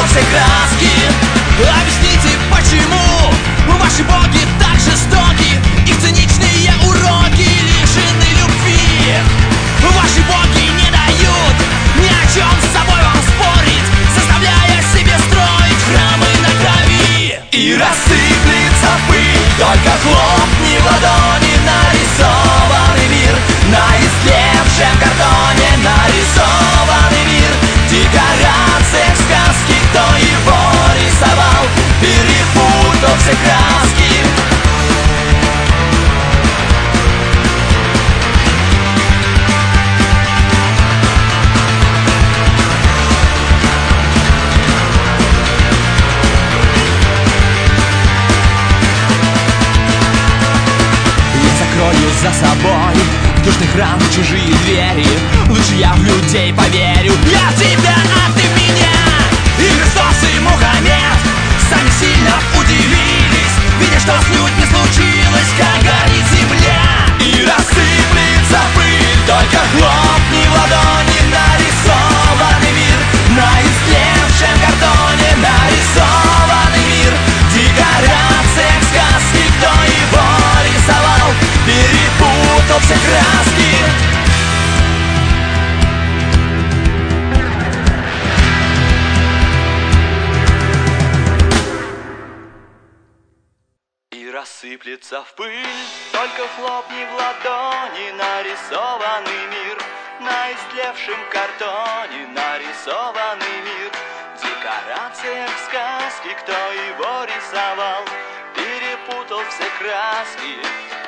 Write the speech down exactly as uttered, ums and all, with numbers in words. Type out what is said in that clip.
все краски. Объясните, почему ваши боги так жестоки? Их циничные уроки лишены любви. Ваши боги не дают ни о чем с собой вам спорить, заставляя себе строить храмы на крови. И рассыплется пыль, только хлопни в ладони. Нарисованный мир на истлевшем картоне. Нарисованный мир в декорациях сказки. Кто его рисовал, перепутал все краски. Закрою за собой душных ран чужие двери. Лучше я в людей поверю. Я в тебя, а ты в меня. И Христос, и Мухаммед сами сильно удивились, видя, что снюдь не случилось, как горит земля. И рассыплется пыль, только хлопни в ладони. Нарисованный мир на истлевшем картоне. Нарисованный мир в декорациях сказки. Кто его рисовал, перепутал все краски. И рассыплется в пыль, только хлопни в ладони. Нарисованный мир на истлевшем картоне. Нарисованный мир в декорациях сказки. Кто его рисовал, перепутал все краски.